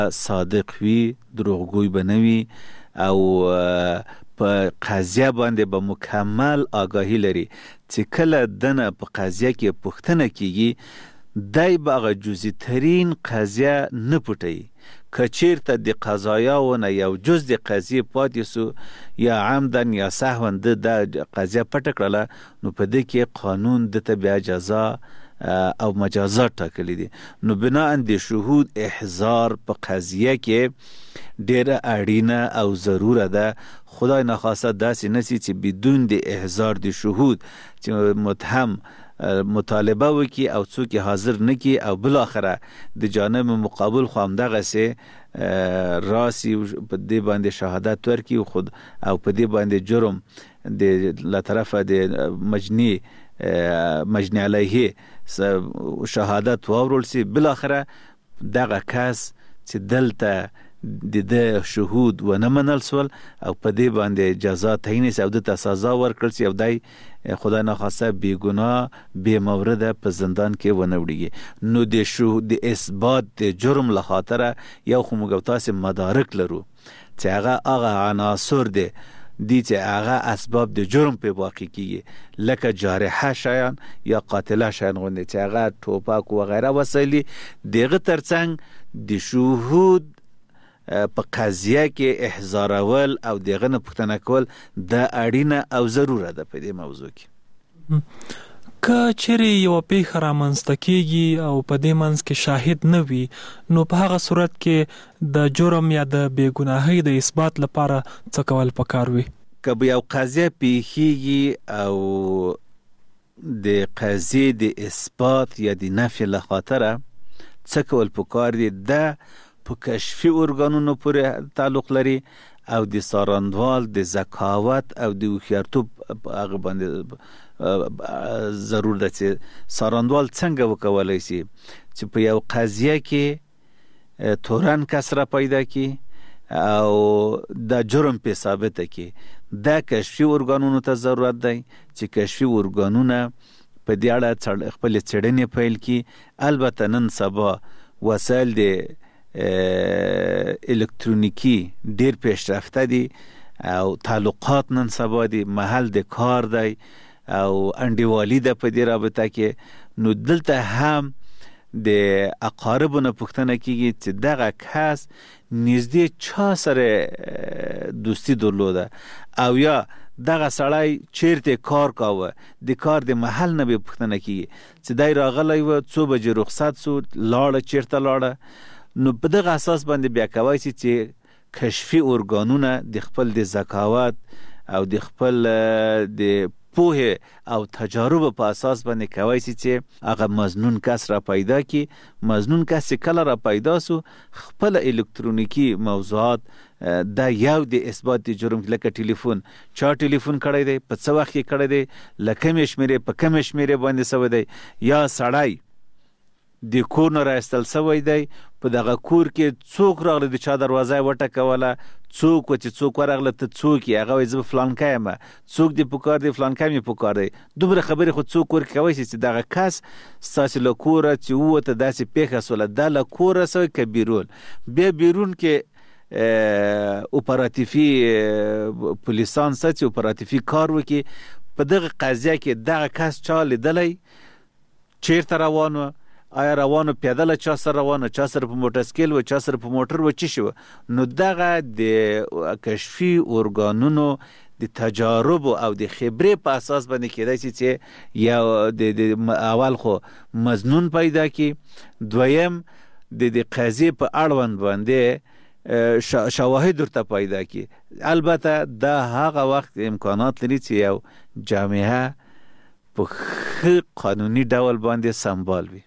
صادق وي، دروغګوی به نه وي او په قضیه باندې به مکمل آگاهی لري چې کله دنه په قضیه کې پوښتنه کیږي دای به هغه جزئی ترین قضیه نه پټوي. که چیرته د قضایاونه یو جز د قضیې پاتې سو یا عمدن یا سهوا د قضیه پټه کړله نو په دې کې قانون دته بیا جزا او مجازات ټاکلي دي. نو بناء د شهود احضار په قضیه کې ډیره اړینه او ضروره ده. خدای نخواسته داسې نسی چې بدون د احضار د شهود چې متهم مطالبه وکي او څوک حاضر نکي او بالاخره د جانب مقابل خو همدغسې راسي په دې باندې شهادت ورکي خود او په دې باندې جرم د له طرفه د مجني علیه شهادت واورول سي، بالاخره دغه کس چې دلته د شهود ونه منل سول او په دې باندې جزا تعیین سي او د سزا ورکړل سي او دای خدای نخواسته بی گناه بی مورد په زندان کې ونه وړيږي. نو د شهود د اثبات د جرم له خاطره یو خو موږ تاسو مدارک لرو چې هغه عناصر دي چې هغه اسباب د جرم په واقع کیږي لکه جارحه شیان یا قاتله شیان غوندي چې هغه ټوپک و غیره وسایلی دغه ترڅنګ د شهود په قضیه کې احضارول او دغه نه پوښتنه کول د اړینه او ضروره ده په دې موضوع کې. که چیرې یو پیښه رامنځته کیږي او په دې منځ کې شاهد نه وي نو په هغه صورت کې د جرم یا د بېګناهۍ د اثبات لپاره څه کول پکار وي؟ که به یو قضیه پیښیږي او د قضیې د اثبات یا د نفي له خاطره څه کول پکار دي؟ د په کشفي ارګانونو پورې تعلق لري او د څارندوال د ذکاوت او د هوښیارتوب هغه باندې ضرور ده چې څارندوال څنګه وکولای شي چې په یو قضیه کې تورن کس را پیدا کی او د جرم په ثابته کی. د کشفي ارګانونو ته ضرورت دی چې کشفي ارګانونه په دې اړه خپل څېړنې پیل کی. البته نن سبا وسایل د الکترونیکی ډیر پیشرفته دي او تعلقات نن سبا دي، محل د کار دی او انډیوالي ده په دې رابطه کې. نو دلته هم د اقاربونو پوښتنه کیږي چې دغه کس نږدې چا سره دوستی درلوده او یا دغه سړی چیرته کار کاوه، د کار د محل نه به پوښتنه کیږي چې دای راغلی و څو بجې رخصت سو لاړه چیرته لاړه. نو په دغه اساس باندې بیا کوي چې کشفي ارګانونه د خپل د ذکاوت او د خپل د پوهه او تجارب په اساس باندې کوي چې هغه مظنون کس را پیدا کی. مظنون کس کله را پیدا سو خپل الکترونیکی موضوعات د یو د اثبات د جرم لکه ټلیفون چا ټلیفون کړی دی، په څه وخت کې کړی دی، لکه مشمره په کوم مشمره باندې سوی دی، یا سړی د کور نه راستل سوی دی، په دغه کور کې څوک راغلی د چا دروازه وټکوله، څوک چې څوک ورغله ته څوک یې هغه زه فلانکی یم، څوک دې پکار دی فلانکی مې پکار دی. دومره خبرې خو څوک ورکوی شي چې دغه کس ستاسې له کوره چې ووته داسې پیښه سوله دا له کوره سوی که بیرون. بیا بیرون کې اپراتیفي پولیسان چې اپراتیفي کار وکړي په دغه قضیه کې دغه کس چا لیدلی، چیرته روان و، آیا روانو پیدله چا سره روانو، چا سره په موټرسکیل و، چا سره په موټر و، چی شو. نو دغه د کشفي ارګانونو د تجارب او د خبرې په اساس باندې کېدای شي چې یو د اول خو مظنون پیدا کی، دویم د قضیې په اړوند باندې شواهد ورته پیدا کی. البته دا هغه وخت امکانات لري چې یو جامعه په ښه قانوني ډول باندې سمبال وي.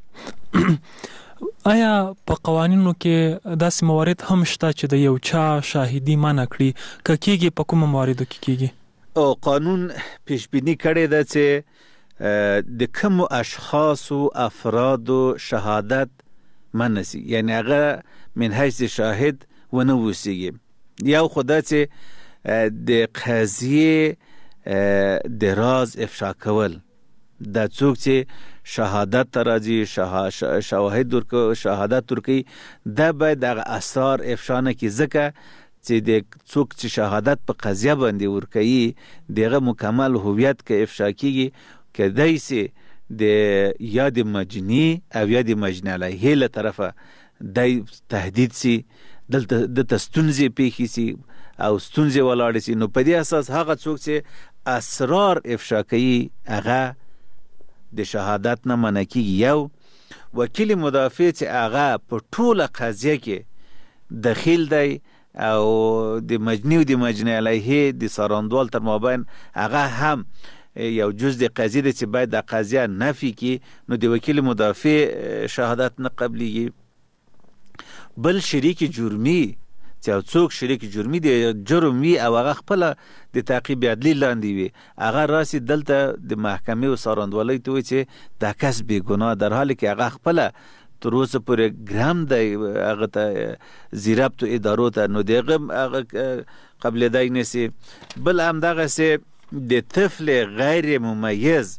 آیا په قوانینو کې داسې موارد هم شته چې د یو چا شاهدي منع کړي؟ که کېږي په کومو مواردو کې کېږي؟ او قانون پیشبینی کړی ده چې د کومو اشخاصو افرادو شهادت منع سي، یعنی هغه من حیث شاهد ونه اوسیږي. یو خو دا چې د قضیې د راز افشا کول، دا څوک چې شهادت ته راځي، شهادت ورکوي، دا باید دغه اسرار افشا نه کړي، ځکه چې د څوک چې شهادت په قضیه باندې ورکوي دغه مکمل هویت که افشا کیږي، کیدای سي د یا د مجني او یا د مجني علیه له طرفه د تهدید سي، دلته د ستونزې پیښې سي او ستونزې ولاړې سي. نو په دې اساس هغه څوک چې اسرار افشا کوي هغه د شهادت نه منع کیږي. یو وکیل مدافع چې هغه په ټوله قضیه کې دخیل دی او د مجني او د مجني علیه د څارندوال تر مابین هغه هم یو جز د قضیه دی چې باید د قضیه نفي کی، نو د وکیل مدافع شهادت نه قبلیږي. بل شریک جرمی چې څوک شریک جرمی دی جرم وي او هغه خپل د تعقیب عدلی لاندې وي، هغه راسي دلته د محکمې او څارندوالۍ ته وي چې دا کس بې ګناه، در حالی کې هغه خپل تر اوسه پورې ګرام دی هغه ته زیربط ادارو ته، نو دغه قبلېدای نسي. بل همدغسې د طفل غیر ممیز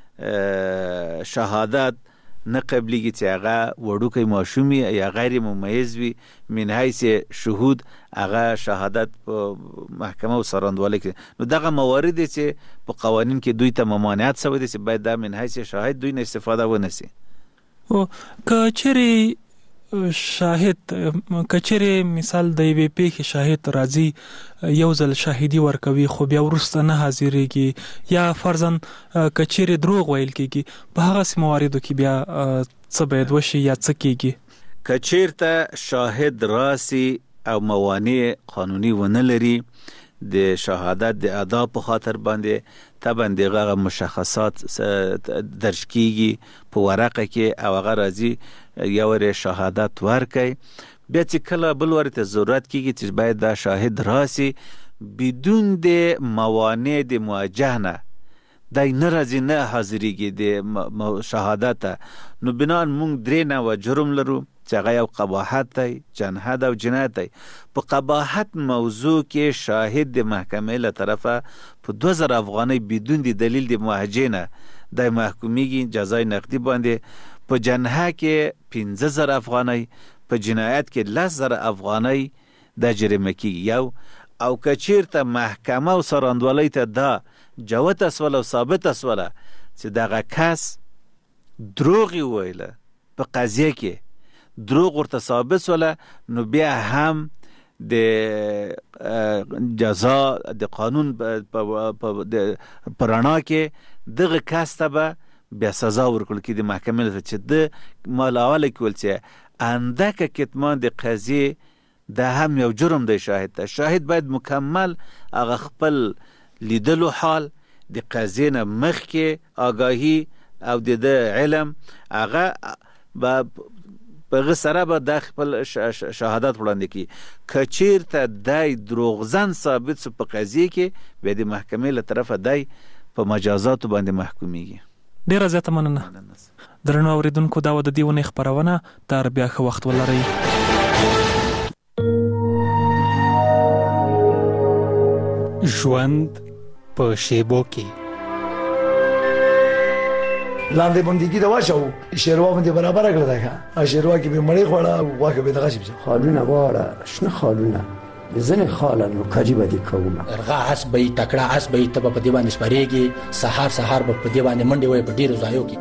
شهادت نه قبلیږي چې هغه وړوکی ماشوم یا غیر ممیز وي، من حیث شهود هغه شهادت په محکمه او څارندوالۍ کې. نو دغه موارد چې په قوانین کې دوی ته ممانعت شوی دی چې باید دا من حیث شاهد دوی نه استفاده ونسي. او کچری شاهد کچری مثال د یوې پیښې شاهد راځي یو ځل شاهدي ورکوي خو بیا وروسته نه حاضرېږي، یا فرضاً کچری دروغ ویل کېږي، په هغه مواردو کې بیا څه باید وشي یا څه کېږي؟ کچیرته شاهد راسي او موانع قانوني ونه لري د شهادت د ادا په خاطر باندې، طبعا دغه مشخصات درج کیږي په ورقه کې او هغه راځي یو ور شهادت ورکي. بیا چې کله بل ورته ضرورت کیږي چې باید دا شاهد راسي بدون د موانع د مواجهه نه دای نه راځي نه حاضرېږي د شهادت، نو بنان مونږ درې نوع جرم لرو چې هغه یو قباحت دی، جنحت او جنایت دی. په قباحت موضوع کې شاهد د محکمې له طرفه په 2000 افغانۍ بدون د دلیل د موجه نه د محکومیږي جزای نقدي باندې، په جنحه کې 15000 افغانۍ، په جنایت کې 10000 افغانۍ د جریمه کیږي. یو او کچیرته محکمه او څارندوالۍ ته دا جوت اسول او ثابت اسوله چې دغه کس دروغ ویله په قضیه کې، دروغ ورته ثابت سوله، نو بیا هم د جزا د قانون په رڼا کې دغه کس ته به بیا سزا ورکول کی د محکمې له چې د مالاواله کول چې اندکه کتمان د قضیه دا هم یو جرم دی. شاهد باید مکمل هغه خپل لیدلو حال د قضیه نه مخکې آگاهی او د علم هغه په سره به د خپل شهادت وړاندې کی. کچیرته دای دروغزن ثابت سو په قضیه کې به د محکمې له طرفه دای په مجازات باندې محکومیږي. ډیره زیاته مننه. درنو اوریدونکو دا و د دې ونې خبرونه، تر بیا ښه وخت ولرئ. ژوند په شیبو کې لاندې بندګي دا واچو شیروا باندې برابر کړل دا شیروا کې به مړی خوړه واکه به دغه شي خالونه واړه شنه خالونه ځنه خالانو کاجی باندې کومه ارغه اس به تکړه اس به ته په دی باندې سپریږي، سحر به په دی باندې منډي وای په ډیرو ځایو کې.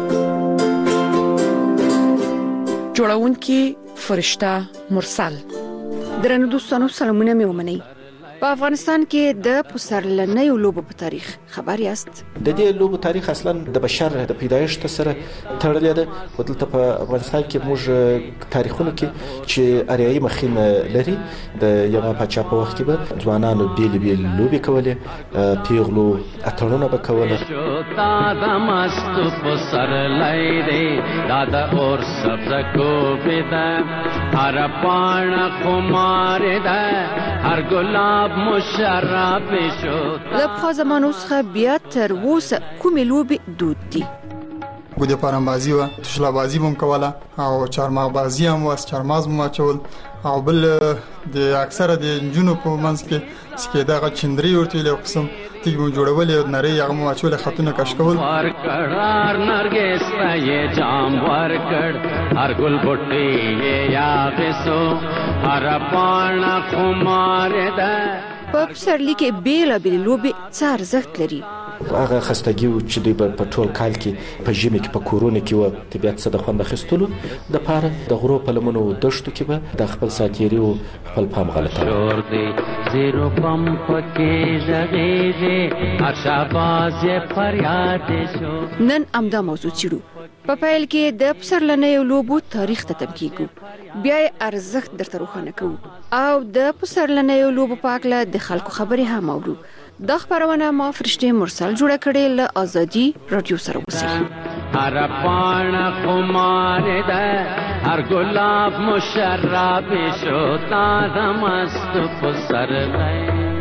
جوړونکي فرشته مرسل. درنو دوستانو سلامونه مې ومنئ. په افغانستان کې د پسرلنۍ لوبو په تاریخ خبر یاست؟ د دې لوبو تاریخ اصلا د بشر د پیدایښت سره تړلی دی. ودلته په افغانستان کې موږ تاریخونه کې چې اریایي مخین لري د یو پاچا په وخت کې به ځوانانو بیل لوبې کولې، پیغلو اتړونه به کوله. دا د مست پسرلۍ دی دا د اور سبزه کوبې ده، هر پاڼه خمار ده، هر ګلاب مشرب شد. د پخوا زمانو څخه بیا تر اوسه کومې لوبې دود دي؟ ګودې پارمبازي وه، تشلا بازي هم کوله او چارمغ بازي هم وه، چارمغز هم اچول، او بل د اکثره د نجونو په منځ کې چې دغه چندري ورته یو قسم تیږې مو جوړولې او نری هغه مو اچولې خطونه کش کول ورکړار نرګس ته جام ورکړ هر ګل بوټي یا غسو هر پاڼه خمار ده. په پسرلي کې بیلابېلې لوبې څه ارزښت لري. هغه خستګي چې دوی په ټول کال کې په ژمي کې په کورونه کې و طبیعت څخه د خوند اخیستلو د پاره د غرو په لمنو دښتو کې به د خپل ساتيري او خپل پام غلطه زیرو پم پکې ژغېږي هر شاباز فریاد شو. نن امدا موضوع چیرو په پیل کې د پسرلنۍ لوبو تاریخ ته تم کیږو، بیا ارزښت درته روښانه کوو او د پسرلنۍ لوبو په اړه د خلکو خبرې هم اورو. دا خبرونه ما فرشته مرسل جوړه کړې له ازادي رادیو سره وسی. هر پاڼه خمار ده هر ګلاب مشرب شو تا د مست پسرلۍ.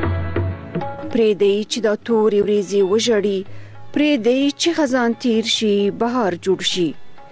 پرې دی چې دا تورې ورېځې وژړي، پرې دی چې خزان تیر شي بهار جوړ شي،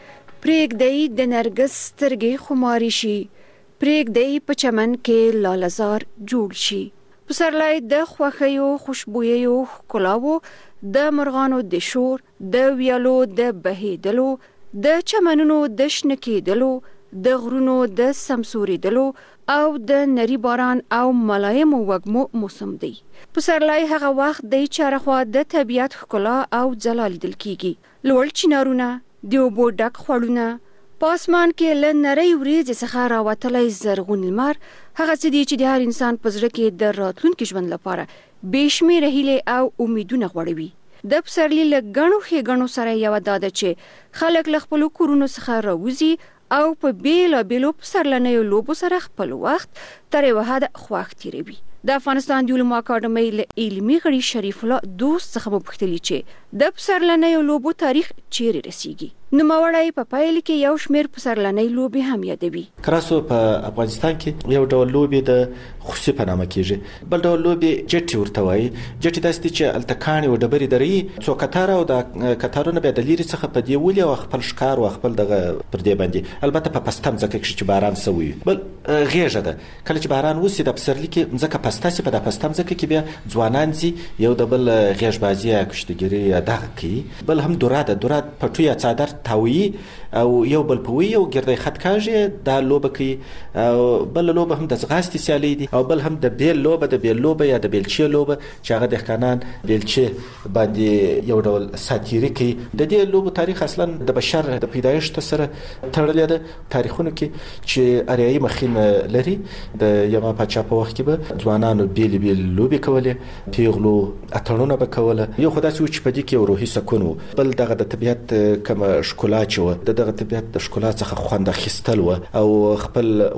پرېږدی د نرګس سترګې خماري شي، پرېږدی په چمن کې لالهزار جوړ شي. پسرلی د خوښیو خوشبویو ښکلاوو، د مرغانو د شور، د ویالو د بهیدلو، د چمنونو د شنه کېدلو، د غرونو د سمسورېدلو او د نری باران او ملایمو وږمو موسم دی. پسرلی هغه وخت دی چې هرخوا د طبیعت ښکلا او ځلا لیدل کیږي. لوړ چنارونه، د اوبو ډک خوړونه، په اسمان کې له نرۍ وریځې څخه راوتلی زرغون لمر، هغه څه دي چې د هر انسان په زړه کې د راتلونکي ژوند لپاره بې شمېره هیلې او امیدونه غوړوي. د پسرلي له ګڼو ښېګڼو سره یوه دا ده چې خلک له خپلو کورونو څخه راوځي او په بیلابېلو پسرلنیو لوبو سره خپل وخت تر یوه حده خوښ تېروي. د افغانستان د علومو اکاډمۍ له علمي غړي شریف الله دوست څخه مو پوښتلي چې د پسرلنیو لوبو تاریخ چیرې رسیږي. نوموړی په پیل کې یو شمېر پسرلنۍ لوبې هم یادوي. کراسو په افغانستان کې یو ډول لوبې د خوسي په نامه کېږي، بل ډول لوبې جټي ورته وایي. جټي داسې دي چې هلته کاڼي او ډبرې دري، څو کتاره او د کتارونه بیا د لرې څخه په دې ولي او خپل ښکار او خپل دغه پر دې باندې، البته په پسته مځکه کې چې باران سوی وي. بل غېږه ده، کله چې باران وسي د پسرلي کې مځکه پسته سي، په د پسته مځکه کې بیا ځوانان ځي یو د بل غېږ بازي یا کشتګیري یا دغه کوي. بل هم دوره ده، دوره پټو یا څادر تاویي او یو بل پوي او ګردی خط کاږي، دا لوبه کوي. او بل لوبه هم د ځغاستې سیالي دي، او بل هم د بیل لوبه، د بیل لوبه یا د بیلچې لوبه چې هغه دهقانان بیلچې باندې یو ډول ساتیري کوي. د دې لوبو تاریخ اصلا د بشر د پیدایښت سره تړلی ده. تاریخونو کې چې اریایي مخین لري، د یما پاچا په وخت کې به ځوانانو بیل لوبې کولې، پیغلو اتڼونه به کوله. یو خو داسې و چې په دې کې یو روحي سکون و، بل دغه د طبیعت کومه ښکلا چې و، د دغه طبیعت د ښکلا څخه خوند اخیستل و او خپل